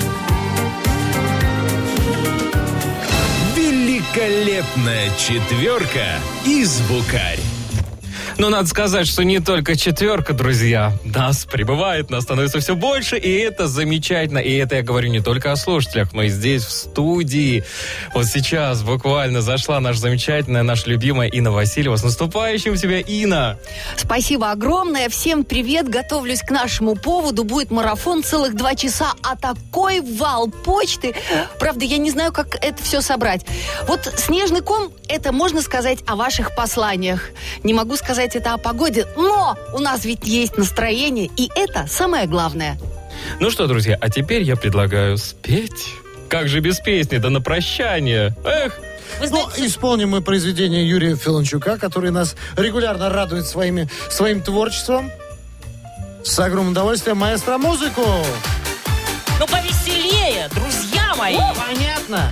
L: Великолепная четверка и звукарь.
H: Но надо сказать, что не только четверка, друзья. Нас прибывает, нас становится все больше, и это замечательно. И это я говорю не только о слушателях, но и здесь, в студии. Вот сейчас буквально зашла наша замечательная, наша любимая Инна Васильева. С наступающим тебя, Инна!
N: Спасибо огромное. Всем привет. Готовлюсь к нашему поводу. Будет марафон целых 2 часа. А такой вал почты. Правда, я не знаю, как это все собрать. Вот снежный ком, это можно сказать о ваших посланиях. Не могу сказать это о погоде, но у нас ведь есть настроение, и это самое главное.
H: Ну что, друзья, а теперь я предлагаю спеть. Как же без песни, да на прощание. Эх!
F: Исполним мы произведение Юрия Филончука, который нас регулярно радует своим творчеством. С огромным удовольствием, маэстро, музыку!
I: Ну, повеселее, друзья мои!
F: Понятно.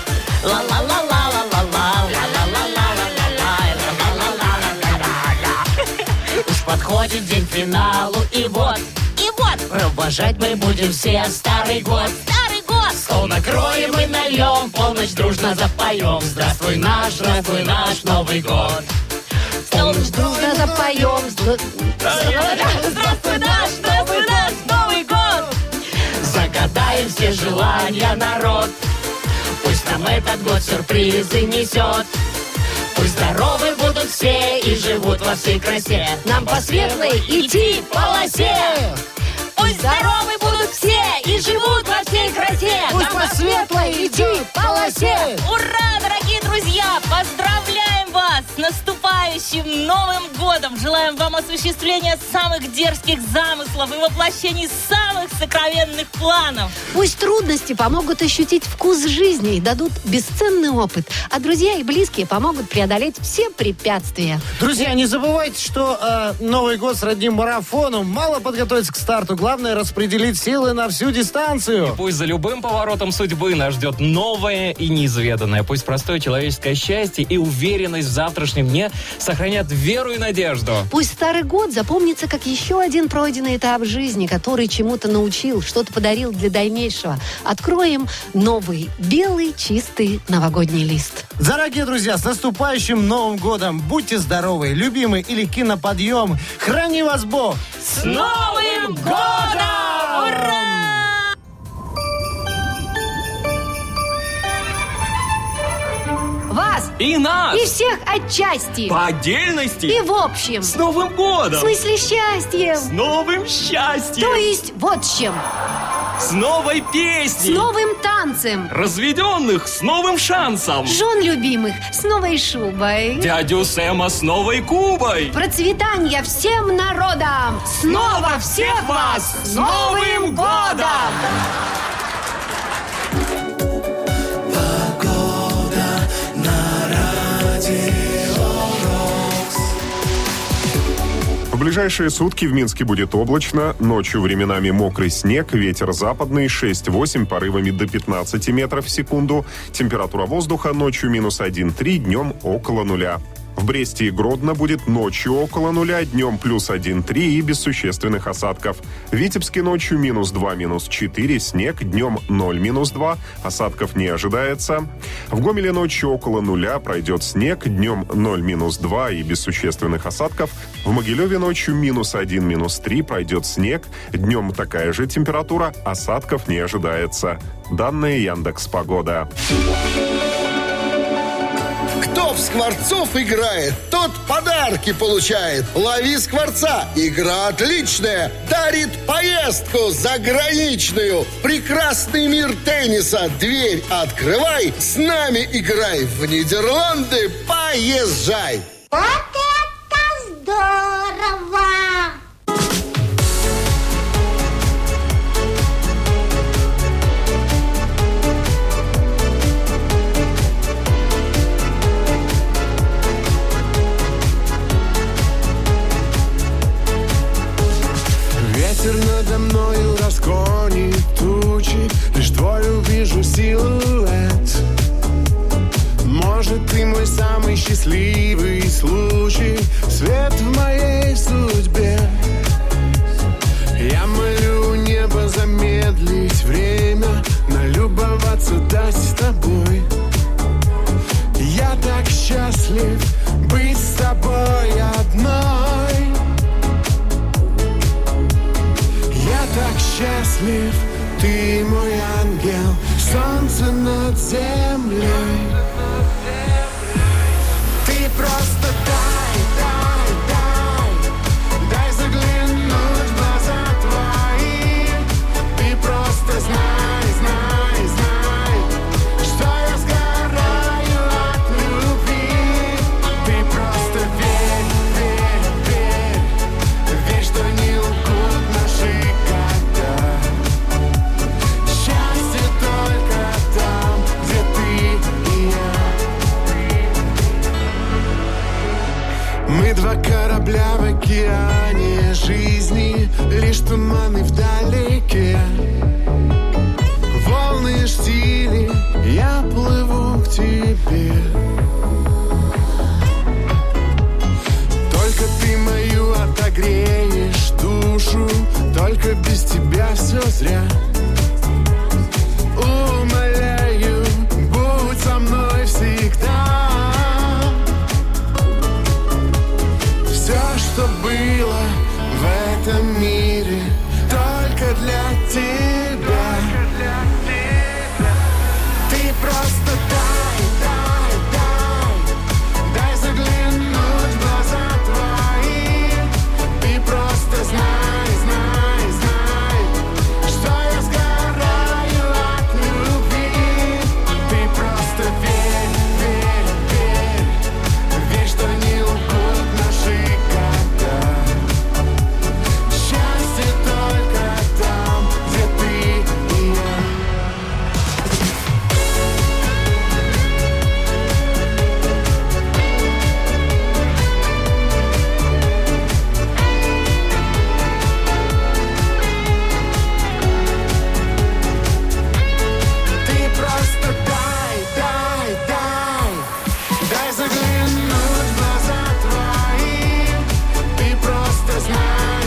E: Уж подходит день к финалу, и вот провожать мы будем все Старый год. Стол накроем и нальем, полночь дружно запоем. Здравствуй наш Новый год.
N: Полночь дружно запоем.
E: Здравствуй наш Новый год. Загадаем все желания, народ. Пусть нам этот год сюрпризы несет. Пусть здоровы будут все и живут во всей красе. Нам по светлой идти полосе. Пусть здоровы будут все и живут во всей красе.
N: Пусть по светлой идти полосе.
I: Ура, дорогие друзья! Поздравляем вас с наступающим Новым годом! Желаем вам осуществления самых дерзких замыслов и воплощений самых сокровенных планов.
G: Пусть трудности помогут ощутить вкус жизни и дадут бесценный опыт, а друзья и близкие помогут преодолеть все препятствия.
F: Друзья, не забывайте, что Новый год сродни марафону. Мало подготовиться к старту, главное распределить силы на всю дистанцию.
H: И пусть за любым поворотом судьбы нас ждет новое и неизведанное. Пусть простое человеческое счастье и уверенность в завтрашнем дне сохранят веру и надежду.
G: Пусть Старый год запомнится как еще один пройденный этап жизни, который чему-то научил, что-то подарил для дальнейшего. Откроем новый белый чистый новогодний лист.
F: Дорогие друзья, с наступающим Новым годом! Будьте здоровы, любимы или киноподъем. Храни вас Бог!
I: С Новым годом! Ура!
G: Вас!
L: И нас!
G: И всех отчасти!
L: По отдельности!
G: И в общем!
L: С Новым годом!
G: В смысле счастьем!
L: С новым счастьем!
G: То есть вот с чем!
U: с новой
G: С
U: песней.
G: новым танцем.
U: Разведенных с новым шансом.
G: Жен любимых с новой шубой.
U: Дядю Сэма с новой Кубой.
G: Процветания всем народам. Снова всех вас с Новым годом!
D: В ближайшие сутки в Минске будет облачно, ночью временами мокрый снег, ветер западный 6-8, порывами до 15 метров в секунду. Температура воздуха ночью минус 1-3, днем около нуля. В Бресте и Гродно будет ночью около нуля, днем плюс 1-3 и без существенных осадков. В Витебске ночью минус 2, минус 4, снег, днем 0, минус 2, осадков не ожидается. В Гомеле ночью около нуля пройдет снег, днем 0, минус 2 и без существенных осадков. В Могилеве ночью минус 1, минус 3 пройдет снег, днем такая же температура, осадков не ожидается. Данные Яндекс.Погода.
M: Кто в Скворцов играет, тот подарки получает. Лови Скворца. Игра отличная. Дарит поездку заграничную. Прекрасный мир тенниса. Дверь открывай. С нами играй. В Нидерланды поезжай.
R: Вот это здорово!
Y: Ветер надо мною разгонит тучи, лишь твой увижу силуэт. Может, ты мой самый счастливый случай, свет в моей судьбе. Я молю небо замедлить время, налюбоваться дать с тобой. Я так счастлив быть с тобой одной. Я так счастлив, ты мой ангел, солнце над землей. Ты просто дай заглянуть в глаза твои. Ты просто знай, что я сгораю от любви. Ты просто верь, что не лгут наши года. Счастье только там, где ты и я. Мы два корабля в океане жизни, лишь туманы вдалеке. Волны штили, я плыву к тебе. Только ты мою отогреешь душу, только без тебя все зря. Умоляю, будь со мной всегда. Все, что было в этом мире, только для тебя. Ты просто дай заглянуть в глаза твои. Ты просто знай, что я сгораю от любви. Ты просто верь, что не лгут наши года. Счастье только там, где ты и я. Ты просто дай заглянуть в глаза твои. Ты просто знай,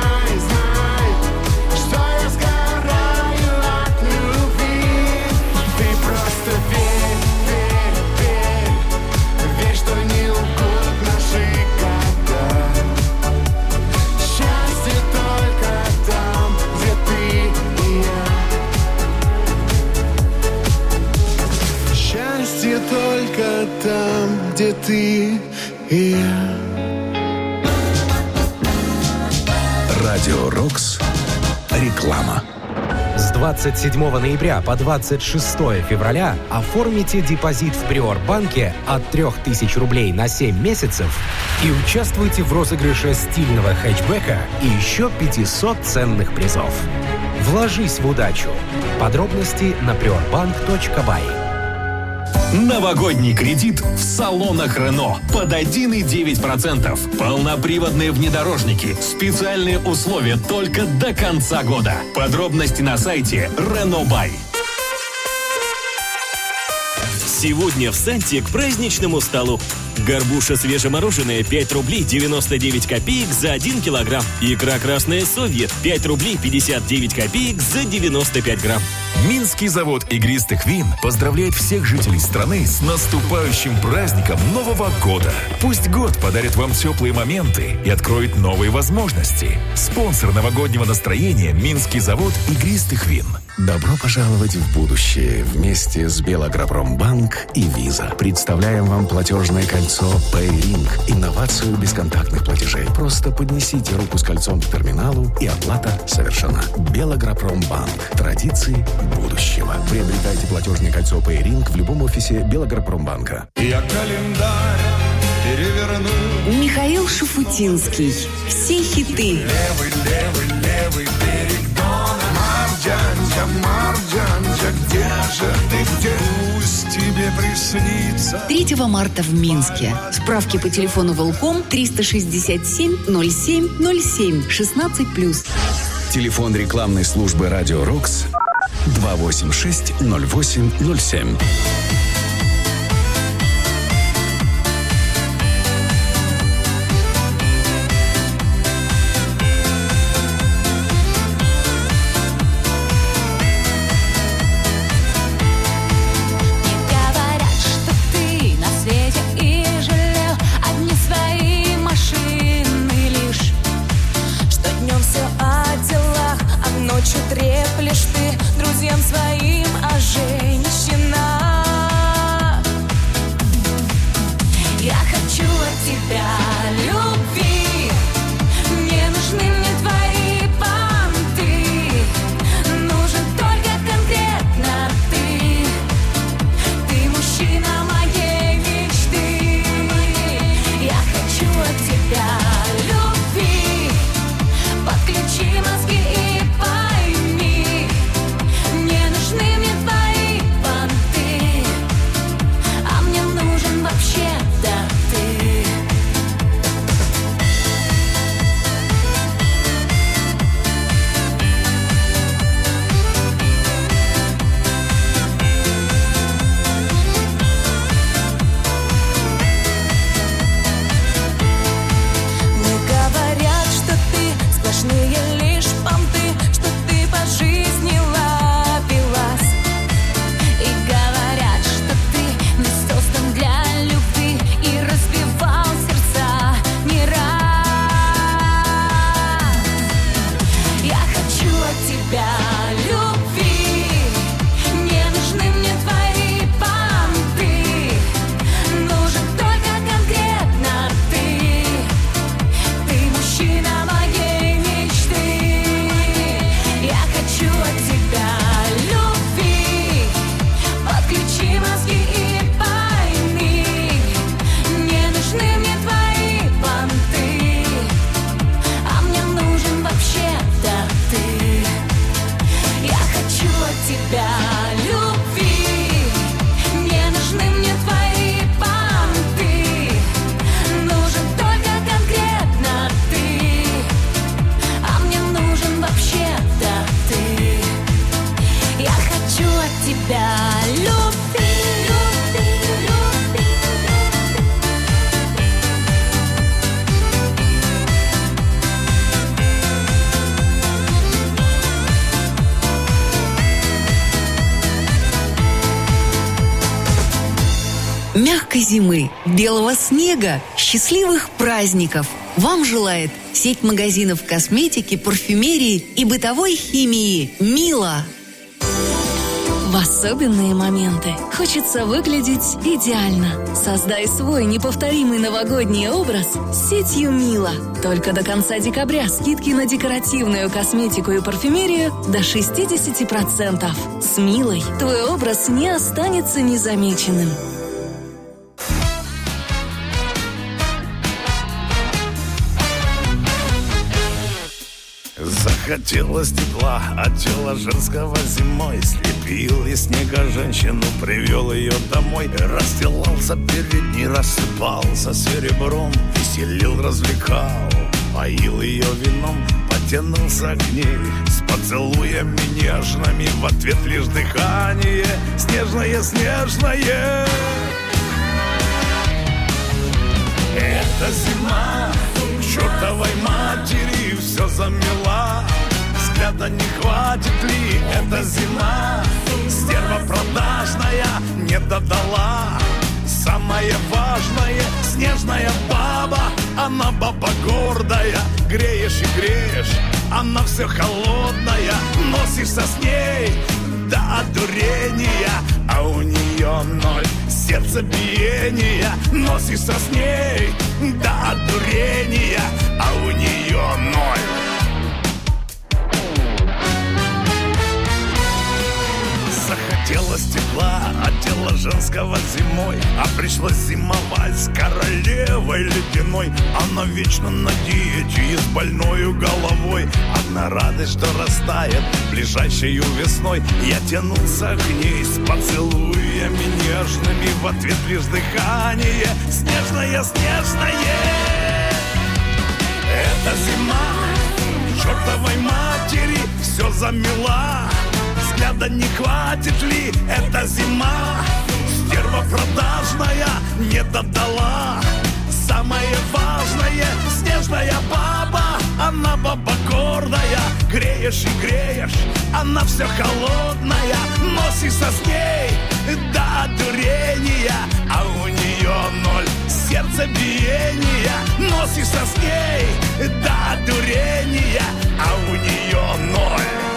Y: что я сгораю от любви. Ты просто верь, что не лгут наши года. Счастье только там, где ты и я. Счастье только там, где ты и я.
B: Радио Рокс. Реклама.
F: С
O: 27 ноября по 26 февраля оформите депозит в Приорбанке от 3000 рублей на 7 месяцев и участвуйте в розыгрыше стильного хэтчбека и еще 500 ценных призов. Вложись в удачу. Подробности на priorbank.by.
L: Новогодний кредит в салонах Рено под 1,9%. Полноприводные внедорожники. Специальные условия только до конца года. Подробности на сайте RenoBuy.
P: Сегодня в Санте к праздничному столу. Горбуша свежемороженая 5 рублей 99 копеек за 1 килограмм. Икра красная совье 5 рублей 59 копеек за 95 грамм.
A: Минский завод игристых вин поздравляет всех жителей страны с наступающим праздником Нового года. Пусть год подарит вам теплые моменты и откроет новые возможности. Спонсор новогоднего настроения Минский завод игристых вин.
B: Добро пожаловать в будущее вместе с Белагропромбанк и Виза. Представляем вам платежное кольцо PayRing. Инновацию бесконтактных платежей. Просто поднесите руку с кольцом к терминалу, и оплата совершена. Белагропромбанк. Традиции будущего. Приобретайте платежное кольцо PayRing в любом офисе Белагропромбанка.
Y: Я календарь переверну.
T: Михаил Шуфутинский. Все хиты.
Y: Левый берег Дона. Марджанка, где же ты, где? Пусть тебе приснится.
T: 3 марта в Минске. Справки по телефону Волком 367 07 07 16+.
B: Телефон рекламной службы «Радио Рокс» 286-08-07.
E: Треплешь ты друзьям своим о женщинах. Я хочу от тебя любви. Не нужны мне твои понты. Нужен только конкретно ты. Ты мужчина моей мечты. Я хочу от тебя любви. Подключи мозги и
T: Мягкой зимы, белого снега, счастливых праздников вам желает сеть магазинов косметики, парфюмерии и бытовой химии «Мила». В особенные моменты хочется выглядеть идеально. Создай свой неповторимый новогодний образ с сетью Мила. Только до конца декабря скидки на декоративную косметику и парфюмерию до 60%. С Милой твой образ не останется незамеченным.
C: Захотелось тепла от тела женского зимой. Слепил из снега женщину, привел ее домой. Расстилался перед ней, рассыпался серебром. Веселил, развлекал, поил ее вином. Потянулся к ней с поцелуями нежными. В ответ лишь дыхание снежное-снежное. Эта зима к чертовой матери все замела. Взгляда не хватит ли эта зима? Стерва продажная не додала. Самое важное — снежная баба. Она баба гордая. Греешь и греешь, она все холодная. Носишься с ней до одурения, а у нее ноль сердцебиения. Носишься с ней до одурения, а у нее ноль. Захотелось тепла от тела женского зимой, а пришлось зимовать с королевой ледяной. Она вечно на диете и с больною головой. Одна радость, что растает ближайшею весной. Я тянулся к ней с поцелуями нежными. В ответ лишь дыхание снежное-снежное. Эта зима к чертовой матери все замела. Взгляда не хватит ли эта зима? Стерва продажная не додала. Самое важное — снежная баба. Она баба гордая. Греешь и греешь, она все холодная. Носишься с ней до одурения, а у нее ноль сердцебиения. Носишься с ней до одурения, а у нее ноль.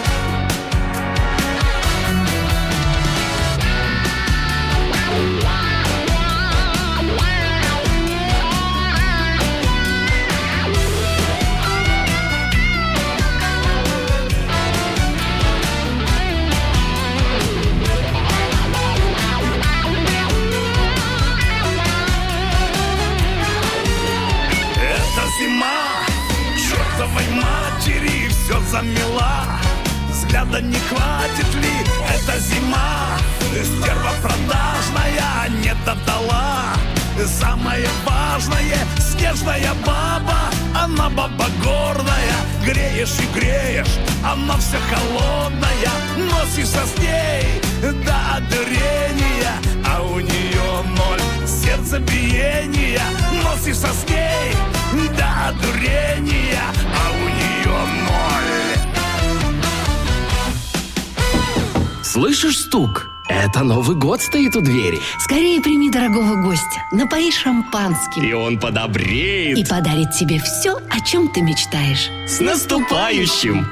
C: Зима к чертовой матери все замела. Взгляда не хватит ли эта зима? Стерва продажная не додала. Самое важное — снежная баба. Она баба гордая. Греешь и греешь, она все холодная. Носишься с ней до одурения, а у нее ноль сердцебиения. Носишься с ней до одурения, а у нее ноль.
Q: Слышишь стук? Это Новый год стоит у двери.
J: Скорее прими дорогого гостя, напои шампанским.
Q: И он подобреет.
J: И подарит тебе все, о чем ты мечтаешь.
Q: С наступающим!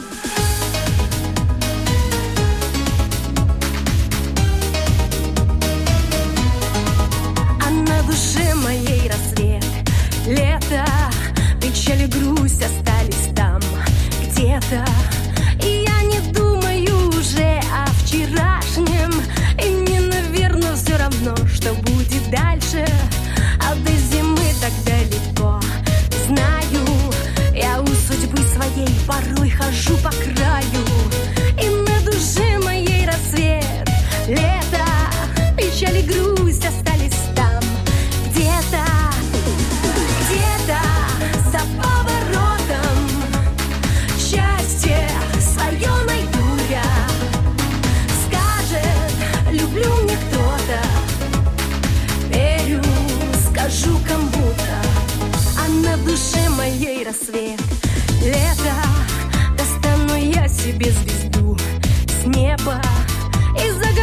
S: А на душе моей рассвет, лето, печаль и грусть остались там где-то. И я не думаю уже о вчерашнем. И мне, наверное, все равно, что будет дальше. А до зимы так далеко. Знаю, я у судьбы своей порой хожу по краю. И на душе моей рассвет, лето, печаль и грусть остались там где-то. Где-то за поворотом счастье свое найду я. Скажет, люблю мне кто-то, верю, скажу кому-то. А на душе моей рассвет, лето, достану я себе звезду с неба и загорю